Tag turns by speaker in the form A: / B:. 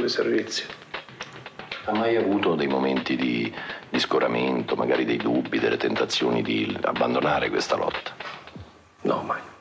A: di servizio.
B: Ha mai avuto dei momenti di scoramento, magari dei dubbi, delle tentazioni di abbandonare questa lotta?
A: No, mai.